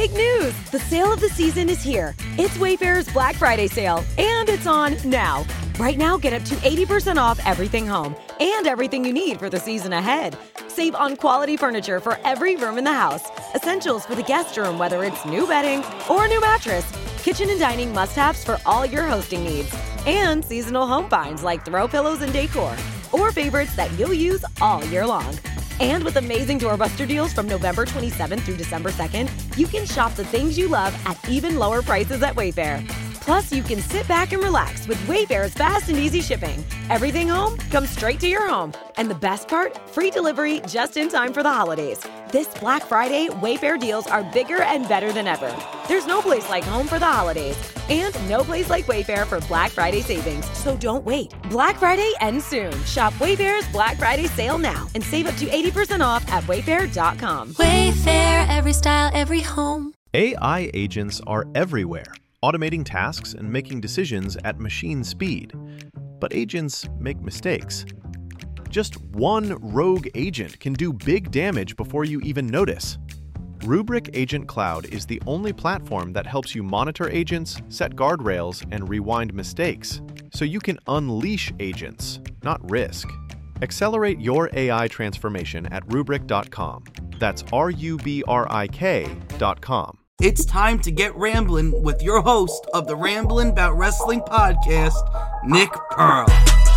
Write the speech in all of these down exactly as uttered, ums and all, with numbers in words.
Big news! The sale of the season is here. It's Wayfair's Black Friday sale, and it's on now. Right now, get up to eighty percent off everything home and everything you need for the season ahead. Save on quality furniture for every room in the house. Essentials for the guest room, whether it's new bedding or a new mattress. Kitchen and dining must-haves for all your hosting needs. And seasonal home finds like throw pillows and decor. Or favorites that you'll use all year long. And with amazing doorbuster deals from November twenty-seventh through December second, you can shop the things you love at even lower prices at Wayfair. Plus, you can sit back and relax with Wayfair's fast and easy shipping. Everything home comes straight to your home. And the best part? Free delivery just in time for the holidays. This Black Friday, Wayfair deals are bigger and better than ever. There's no place like home for the holidays. And no place like Wayfair for Black Friday savings. So don't wait. Black Friday ends soon. Shop Wayfair's Black Friday sale now and save up to eighty percent off at wayfair dot com. Wayfair, every style, every home. A I agents are everywhere, automating tasks and making decisions at machine speed. But agents make mistakes. Just one rogue agent can do big damage before you even notice. Rubrik Agent Cloud is the only platform that helps you monitor agents, set guardrails, and rewind mistakes, so you can unleash agents, not risk. Accelerate your A I transformation at rubrik dot com. That's R U B R I K dot com. It's time to get ramblin' with your host of the Ramblin' About Wrestling podcast, Nick Pearl.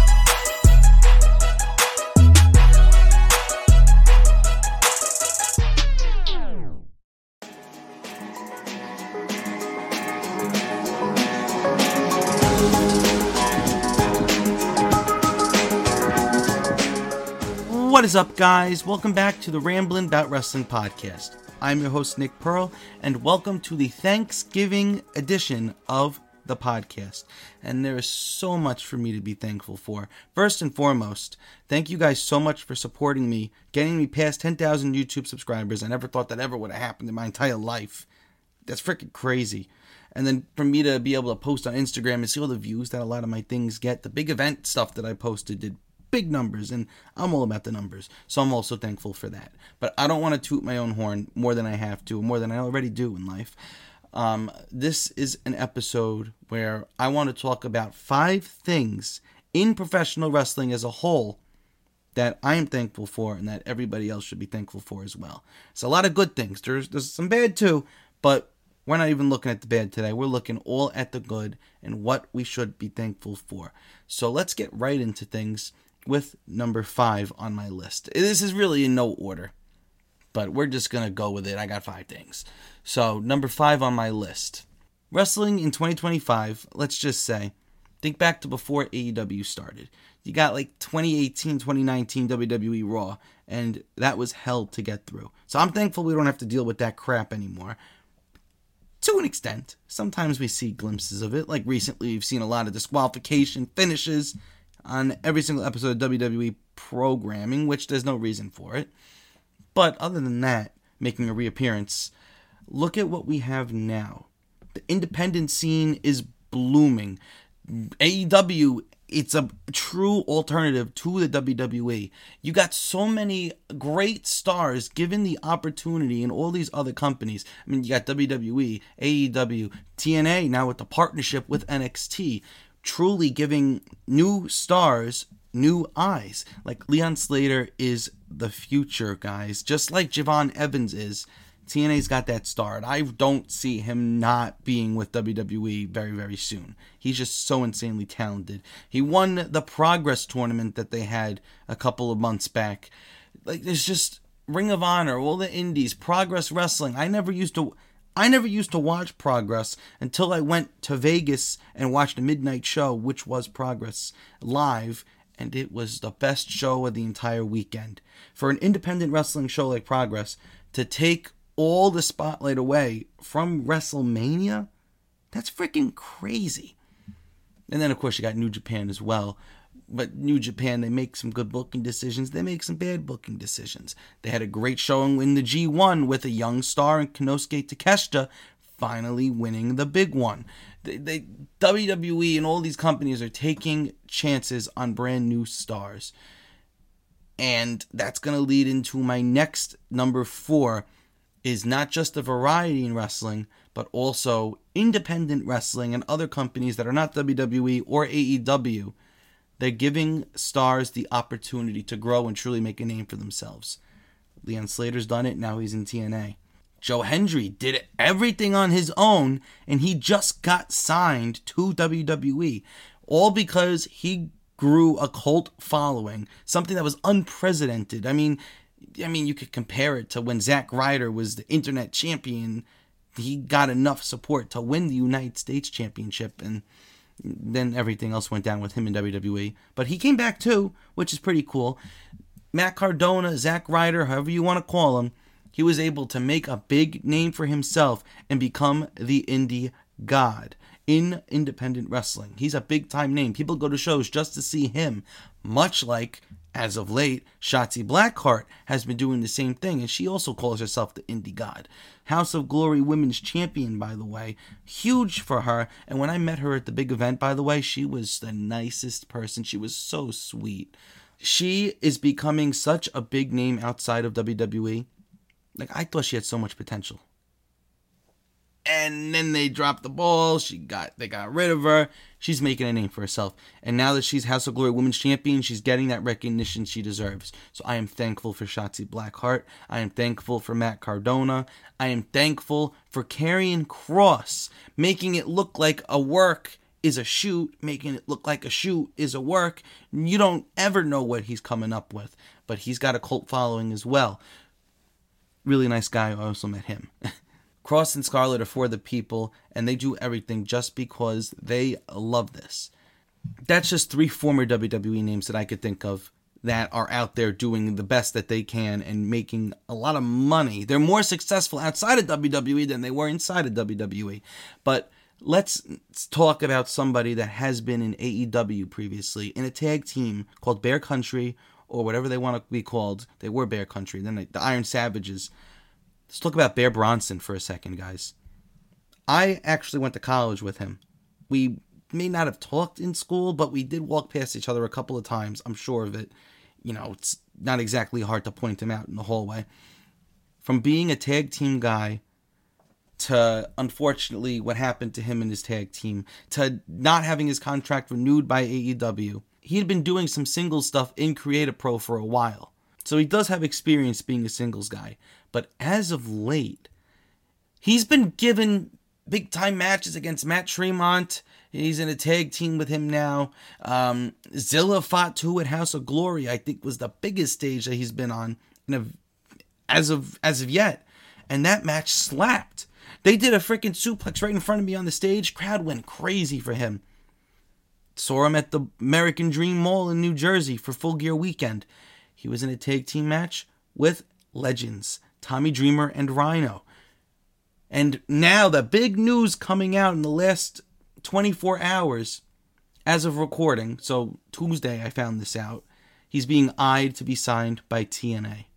What is up, guys? Welcome back to the Ramblin' About Wrestling podcast. I'm your host, Nick Pearl, and welcome to the Thanksgiving edition of the podcast. And there is so much for me to be thankful for. First and foremost, thank you guys so much for supporting me, getting me past ten thousand YouTube subscribers. I never thought that ever would have happened in my entire life. That's freaking crazy. And then for me to be able to post on Instagram and see all the views that a lot of my things get, the big event stuff that I posted did big numbers, and I'm all about the numbers, so I'm also thankful for that. But I don't want to toot my own horn more than I have to, more than I already do in life. Um, this is an episode where I want to talk about five things in professional wrestling as a whole that I am thankful for and that everybody else should be thankful for as well. It's a lot of good things. There's, there's some bad too, but we're not even looking at the bad today. We're looking all at the good and what we should be thankful for. So let's get right into things with number five on my list. This is really in no order, but we're just going to go with it. I got five things. So, number five on my list. Wrestling in twenty twenty-five, let's just say, think back to before A E W started. You got like twenty eighteen, twenty nineteen W W E Raw, and that was hell to get through. So I'm thankful we don't have to deal with that crap anymore. To an extent. Sometimes we see glimpses of it. Like recently, we've seen a lot of disqualification finishes on every single episode of W W E programming, which there's no reason for it. But other than that, making a reappearance, look at what we have now. The independent scene is blooming. A E W, it's a true alternative to the W W E. You got so many great stars given the opportunity in all these other companies. I mean, you got W W E, A E W, T N A now with the partnership with N X T. Truly giving new stars new eyes. Like Leon Slater is the future, guys. Just like Javon Evans is. T N A's got that star, and I don't see him not being with W W E very, very soon. He's just so insanely talented. He won the Progress tournament that they had a couple of months back. Like, there's just Ring of Honor, all the indies, Progress Wrestling. I never used to... I never used to watch Progress until I went to Vegas and watched a midnight show, which was Progress live, and it was the best show of the entire weekend. For an independent wrestling show like Progress to take all the spotlight away from WrestleMania, that's freaking crazy. And then, of course, you got New Japan as well. But New Japan, they make some good booking decisions. They make some bad booking decisions. They had a great showing in the G one with a young star in Konosuke Takeshita finally winning the big one. They, they, W W E and all these companies are taking chances on brand new stars. And that's going to lead into my next number four. is not just the variety in wrestling, but also independent wrestling and other companies that are not W W E or A E W. They're giving stars the opportunity to grow and truly make a name for themselves. Leon Slater's done it, now he's in T N A. Joe Hendry did everything on his own, and he just got signed to W W E. All because he grew a cult following, something that was unprecedented. I mean, I mean, you could compare it to when Zack Ryder was the internet champion. He got enough support to win the United States Championship, and then everything else went down with him in W W E. But he came back too, which is pretty cool. Matt Cardona, Zack Ryder, however you want to call him, he was able to make a big name for himself and become the indie god in independent wrestling. He's a big-time name. People go to shows just to see him, much like, as of late, Shotzi Blackheart has been doing the same thing, and she also calls herself the indie god. House of Glory Women's Champion, by the way. Huge for her, and when I met her at the big event, by the way, she was the nicest person. She was so sweet. She is becoming such a big name outside of W W E. Like, I thought she had so much potential. And then they dropped the ball. She got they got rid of her. She's making a name for herself. And now that she's House of Glory Women's Champion, she's getting that recognition she deserves. So I am thankful for Shotzi Blackheart. I am thankful for Matt Cardona. I am thankful for Karrion Kross, making it look like a work is a shoot, making it look like a shoot is a work. You don't ever know what he's coming up with. But he's got a cult following as well. Really nice guy. I also met him. Kross and Scarlett are for the people, and they do everything just because they love this. That's just three former W W E names that I could think of that are out there doing the best that they can and making a lot of money. They're more successful outside of W W E than they were inside of W W E. But let's talk about somebody that has been in A E W previously in a tag team called Bear Country, or whatever they want to be called. They were Bear Country, then they, the Iron Savages. Let's talk about Bear Bronson for a second, guys. I actually went to college with him. We may not have talked in school, but we did walk past each other a couple of times. I'm sure of it. You know, it's not exactly hard to point him out in the hallway. From being a tag team guy to, unfortunately, what happened to him and his tag team, to not having his contract renewed by A E W, he had been doing some singles stuff in Creative Pro for a while. So he does have experience being a singles guy. But as of late, he's been given big-time matches against Matt Tremont. He's in a tag team with him now. Um, Zilla Fatu at House of Glory, I think, was the biggest stage that he's been on in a, as of as of yet. And that match slapped. They did a freaking suplex right in front of me on the stage. Crowd went crazy for him. Saw him at the American Dream Mall in New Jersey for Full Gear Weekend. He was in a tag team match with legends, Tommy Dreamer and Rhino. And now the big news coming out in the last twenty-four hours as of recording, so Tuesday I found this out, he's being eyed to be signed by T N A.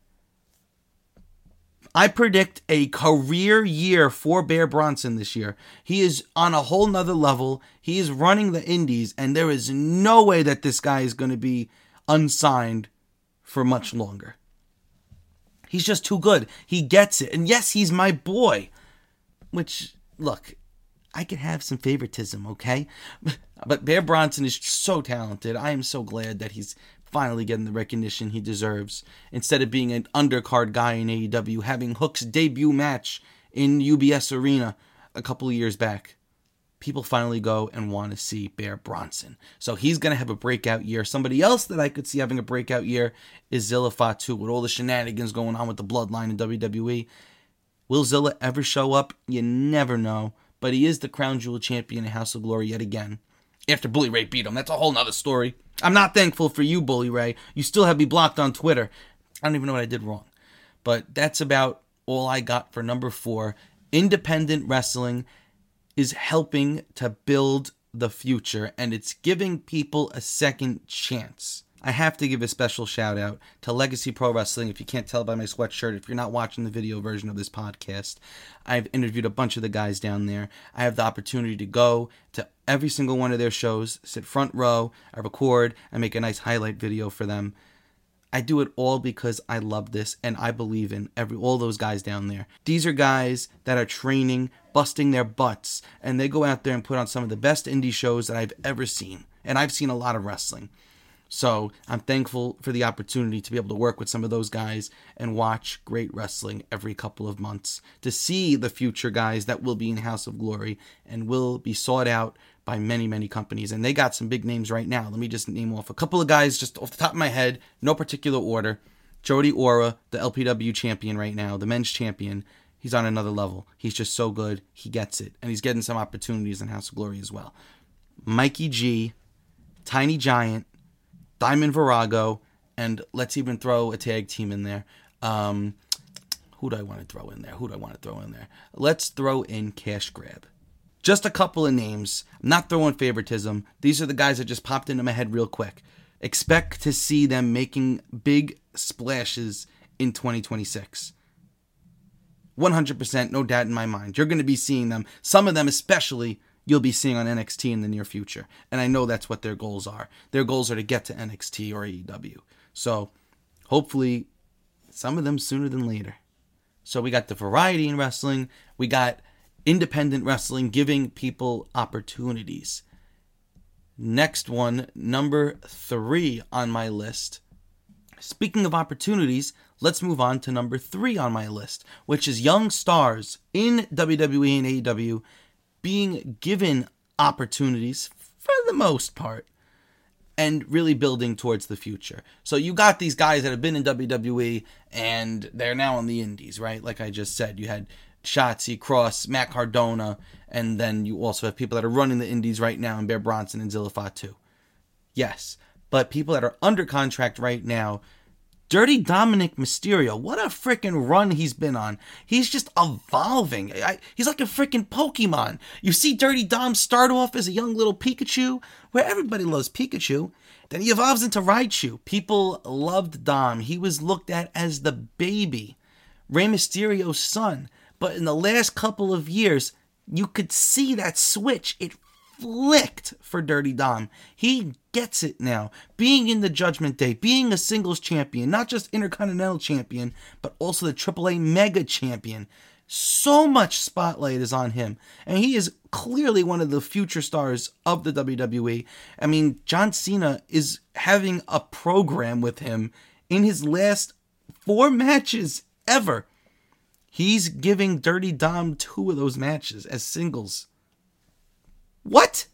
I predict a career year for Bear Bronson this year. He is on a whole nother level. He is running the indies, and there is no way that this guy is going to be unsigned for much longer. He's just too good. He gets it. And yes, he's my boy. Which, look, I could have some favoritism, okay? But Bear Bronson is so talented. I am so glad that he's finally getting the recognition he deserves. Instead of being an undercard guy in A E W, having Hook's debut match in U B S Arena a couple of years back. People finally go and want to see Bear Bronson. So he's going to have a breakout year. Somebody else that I could see having a breakout year is Zilla Fatu, with all the shenanigans going on with the bloodline in W W E. Will Zilla ever show up? You never know. But he is the Crown Jewel champion in House of Glory yet again. After Bully Ray beat him. That's a whole nother story. I'm not thankful for you, Bully Ray. You still have me blocked on Twitter. I don't even know what I did wrong. But that's about all I got for number four. Independent wrestling is helping to build the future, and it's giving people a second chance. I have to give a special shout out to Legacy Pro Wrestling. If you can't tell by my sweatshirt, if you're not watching the video version of this podcast, I've interviewed a bunch of the guys down there. I have the opportunity to go to every single one of their shows, sit front row, I record, I make a nice highlight video for them. I do it all because I love this and I believe in every all those guys down there. These are guys that are training, busting their butts, and they go out there and put on some of the best indie shows that I've ever seen. And I've seen a lot of wrestling. So I'm thankful for the opportunity to be able to work with some of those guys and watch great wrestling every couple of months, to see the future guys that will be in House of Glory and will be sought out by many, many companies. And they got some big names right now. Let me just name off a couple of guys just off the top of my head, no particular order. Jody Ora, the L P W champion right now, the men's champion. He's on another level. He's just so good. He gets it. And he's getting some opportunities in House of Glory as well. Mikey G, Tiny Giant, Diamond Virago, and let's even throw a tag team in there. Um, who do I want to throw in there? Who do I want to throw in there? Let's throw in Cash Grab. Just a couple of names. I'm not throwing favoritism. These are the guys that just popped into my head real quick. Expect to see them making big splashes in twenty twenty-six. one hundred percent, no doubt in my mind. You're going to be seeing them. Some of them especially you'll be seeing on N X T in the near future. And I know that's what their goals are. Their goals are to get to N X T or A E W. So hopefully some of them sooner than later. So we got the variety in wrestling. We got independent wrestling giving people opportunities. Next one, number three on my list. Speaking of opportunities, let's move on to number three on my list, which is young stars in W W E and A E W being given opportunities for the most part and really building towards the future. So you got these guys that have been in W W E and they're now on the indies, right? Like I just said, you had Shotzi, Cross, Matt Cardona, and then you also have people that are running the indies right now in Bear Bronson and Zilla Fatu. Yes, but people that are under contract right now, Dirty Dominic Mysterio, what a freaking run he's been on. He's just evolving. I, he's like a freaking Pokemon. You see Dirty Dom start off as a young little Pikachu, where everybody loves Pikachu. Then he evolves into Raichu. People loved Dom. He was looked at as the baby, Rey Mysterio's son. But in the last couple of years, you could see that switch. It flicked for Dirty Dom. He gets it now. Being in the Judgment Day, being a singles champion, not just Intercontinental champion, but also the triple A Mega champion. So much spotlight is on him. And he is clearly one of the future stars of the W W E. I mean, John Cena is having a program with him in his last four matches ever. He's giving Dirty Dom two of those matches as singles. What?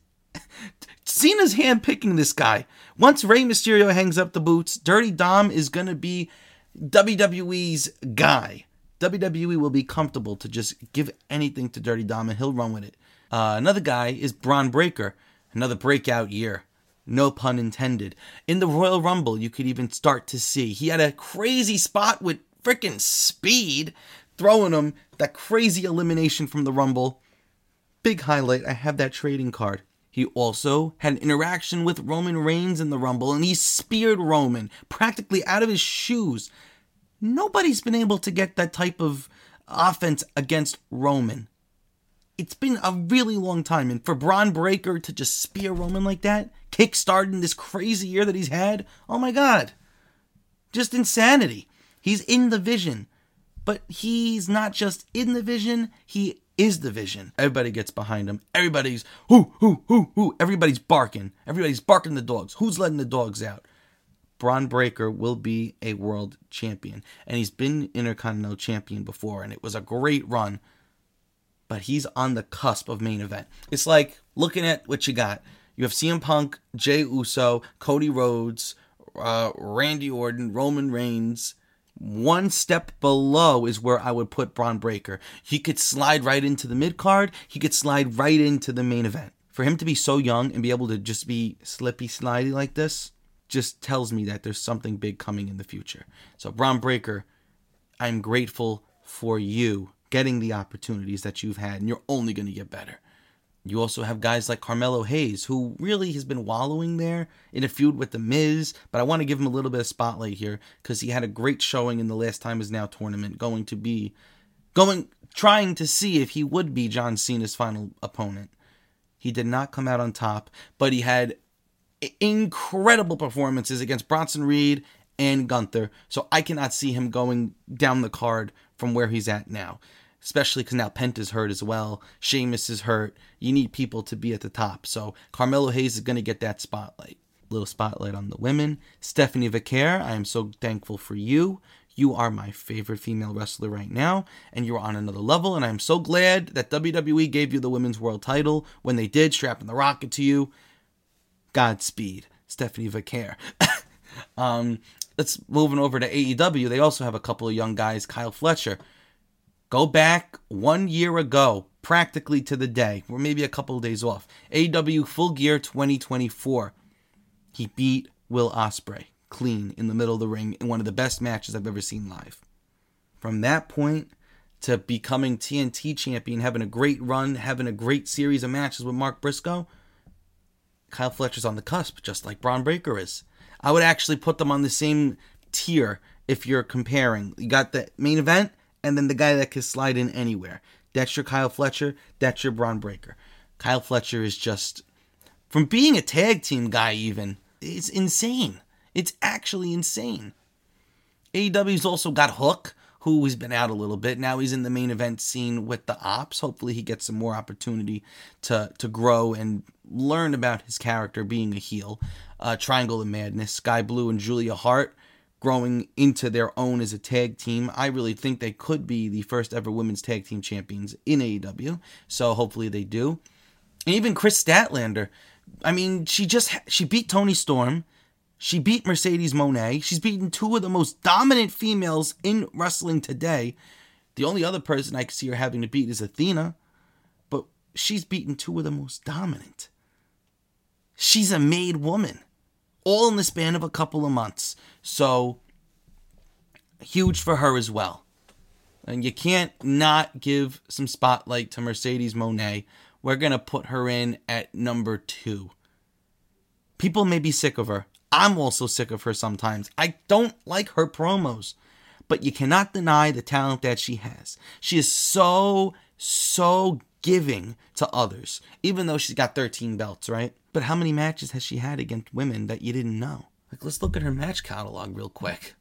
Cena's handpicking this guy. Once Rey Mysterio hangs up the boots, Dirty Dom is going to be W W E's guy. W W E will be comfortable to just give anything to Dirty Dom and he'll run with it. Uh, another guy is Bron Breakker. Another breakout year. No pun intended. In the Royal Rumble, you could even start to see. He had a crazy spot with freaking Speed, throwing him that crazy elimination from the Rumble. Big highlight, I have that trading card. He also had an interaction with Roman Reigns in the Rumble, and he speared Roman practically out of his shoes. Nobody's been able to get that type of offense against Roman. It's been a really long time, and for Bron Breakker to just spear Roman like that, kickstarting this crazy year that he's had, oh my god. Just insanity. He's in the vision. But he's not just in the vision, he is the vision. Everybody gets behind him. Everybody's, whoo, whoo, whoo, whoo. Everybody's barking. Everybody's barking the dogs. Who's letting the dogs out? Bron Breakker will be a world champion. And he's been Intercontinental champion before, and it was a great run. But he's on the cusp of main event. It's like looking at what you got. You have C M Punk, Jey Uso, Cody Rhodes, uh, Randy Orton, Roman Reigns. One step below is where I would put Bron Breakker. He could slide right into the mid-card. He could slide right into the main event. For him to be so young and be able to just be slippy slidey like this just tells me that there's something big coming in the future. So Bron Breakker, I'm grateful for you getting the opportunities that you've had, and you're only going to get better. You also have guys like Carmelo Hayes, who really has been wallowing there in a feud with The Miz, but I want to give him a little bit of spotlight here because he had a great showing in the Last Time Is Now tournament, going to be, going, trying to see if he would be John Cena's final opponent. He did not come out on top, but he had incredible performances against Bronson Reed and Gunther, so I cannot see him going down the card from where he's at now, especially because now Penta's hurt as well. Sheamus is hurt. You need people to be at the top, so Carmelo Hayes is going to get that spotlight. Little spotlight on the women. Stephanie Vaquer, I am so thankful for you. You are my favorite female wrestler right now, and you're on another level, and I'm so glad that W W E gave you the Women's World title when they did, strapping the rocket to you. Godspeed, Stephanie Vaquer. um, let's moving over to A E W. They also have a couple of young guys. Kyle Fletcher. Go back one year ago, practically to the day, or maybe a couple of days off. A E W Full Gear twenty twenty-four. He beat Will Ospreay clean in the middle of the ring in one of the best matches I've ever seen live. From that point to becoming T N T champion, having a great run, having a great series of matches with Mark Briscoe, Kyle Fletcher's on the cusp, just like Bron Breakker is. I would actually put them on the same tier if you're comparing. You got the main event, and then the guy that can slide in anywhere. That's your Kyle Fletcher, that's your Bron Breakker. Kyle Fletcher is just, from being a tag team guy even, it's insane. It's actually insane. A E W's also got Hook, who has been out a little bit. Now he's in the main event scene with the Ops. Hopefully he gets some more opportunity to, to grow and learn about his character being a heel. Uh, Triangle of Madness, Sky Blue and Julia Hart growing into their own as a tag team. I really think they could be the first ever women's tag team champions in A E W. So hopefully they do. And even Chris Statlander. I mean, she just she beat Toni Storm. She beat Mercedes Moné. She's beaten two of the most dominant females in wrestling today. The only other person I can see her having to beat is Athena. But she's beaten two of the most dominant. She's a made woman. All in the span of a couple of months. So, huge for her as well. And you can't not give some spotlight to Mercedes Moné. We're going to put her in at number two. People may be sick of her. I'm also sick of her sometimes. I don't like her promos. But you cannot deny the talent that she has. She is so, so giving to others. Even though she's got thirteen belts, right? But how many matches has she had against women that you didn't know? Like, let's look at her match catalog real quick.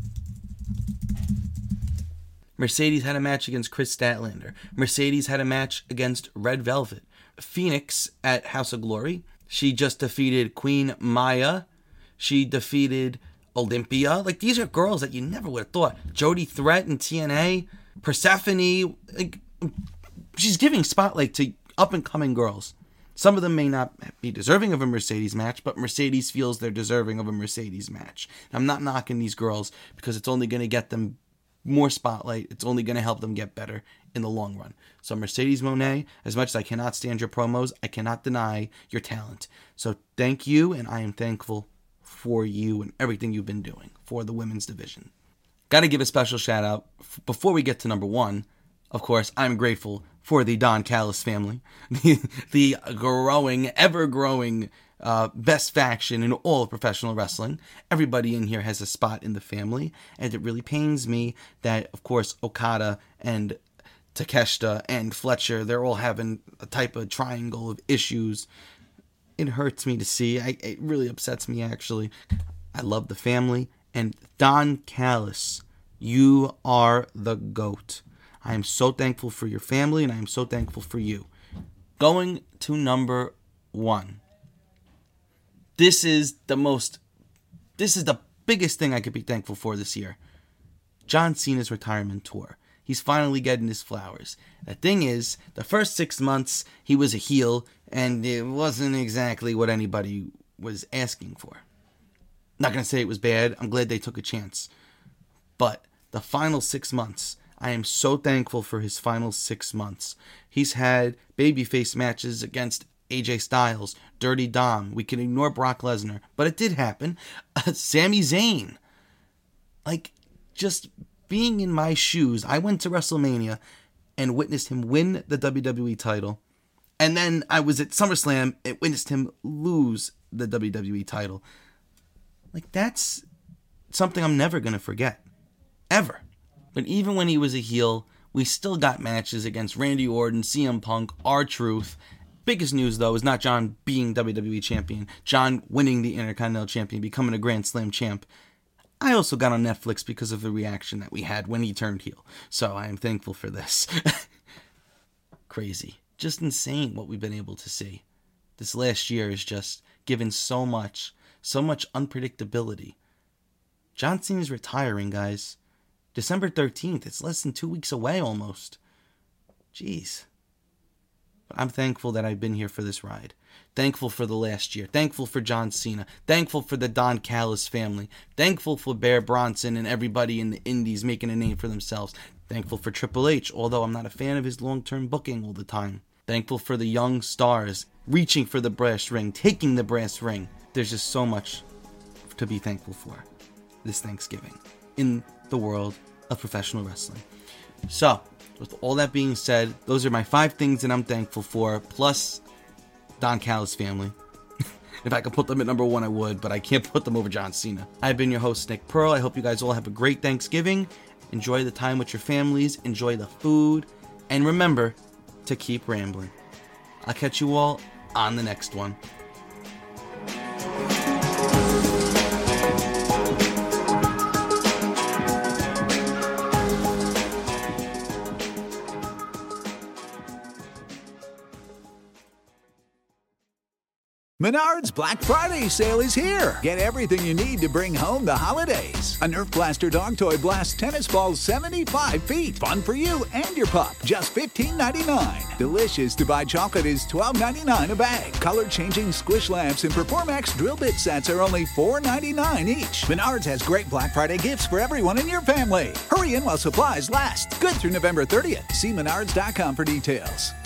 Mercedes had a match against Chris Statlander. Mercedes had a match against Red Velvet. Phoenix at House of Glory. She just defeated Queen Maya. She defeated Olympia. Like, these are girls that you never would have thought. Jody Threat in T N A. Persephone. Like, she's giving spotlight to up-and-coming girls. Some of them may not be deserving of a Mercedes match, but Mercedes feels they're deserving of a Mercedes match. I'm not knocking these girls because it's only going to get them more spotlight. It's only going to help them get better in the long run. So Mercedes Moné, as much as I cannot stand your promos, I cannot deny your talent. So thank you, and I am thankful for you and everything you've been doing for the women's division. Got to give a special shout out before we get to number one. Of course, I'm grateful for the Don Callis family, the, the growing, ever-growing uh, best faction in all of professional wrestling. Everybody in here has a spot in the family, and it really pains me that, of course, Okada and Takeshita and Fletcher, they're all having a type of triangle of issues. It hurts me to see. I, it really upsets me, actually. I love the family, and Don Callis, you are the GOAT. I am so thankful for your family, and I am so thankful for you. Going to number one. This is the most, this is the biggest thing I could be thankful for this year. John Cena's retirement tour. He's finally getting his flowers. The thing is, the first six months, he was a heel, and it wasn't exactly what anybody was asking for. Not going to say it was bad. I'm glad they took a chance. But the final six months, I am so thankful for his final six months. He's had babyface matches against A J Styles, Dirty Dom. We can ignore Brock Lesnar, but it did happen. Uh, Sami Zayn. Like, just being in my shoes, I went to WrestleMania and witnessed him win the W W E title. And then I was at SummerSlam and witnessed him lose the W W E title. Like, that's something I'm never going to forget. Ever. But even when he was a heel, we still got matches against Randy Orton, C M Punk, R-Truth. Biggest news, though, is not John being W W E champion. John winning the Intercontinental champion, becoming a Grand Slam champ. I also got on Netflix because of the reaction that we had when he turned heel. So I am thankful for this. Crazy. Just insane what we've been able to see. This last year has just given so much, so much unpredictability. John Cena's retiring, guys. December thirteenth. It's less than two weeks away almost. Jeez. But I'm thankful that I've been here for this ride. Thankful for the last year. Thankful for John Cena. Thankful for the Don Callis family. Thankful for Bear Bronson and everybody in the indies making a name for themselves. Thankful for Triple H, although I'm not a fan of his long-term booking all the time. Thankful for the young stars reaching for the brass ring, taking the brass ring. There's just so much to be thankful for this Thanksgiving in the world of professional wrestling. So, with all that being said, those are my five things that I'm thankful for, plus Don Callis family. If I could put them at number one, I would, but I can't put them over John Cena. I've been your host, Nick Pearl. I hope you guys all have a great Thanksgiving. Enjoy the time with your families. Enjoy the food. And remember to keep rambling. I'll catch you all on the next one. Menards Black Friday sale is here. Get everything you need to bring home the holidays. A Nerf Blaster dog toy blasts tennis balls seventy-five feet. Fun for you and your pup. Just fifteen ninety-nine. Delicious to buy chocolate is twelve ninety-nine a bag. Color-changing squish lamps and Performax drill bit sets are only four ninety-nine each. Menards has great Black Friday gifts for everyone in your family. Hurry in while supplies last. Good through November thirtieth. See menards dot com for details.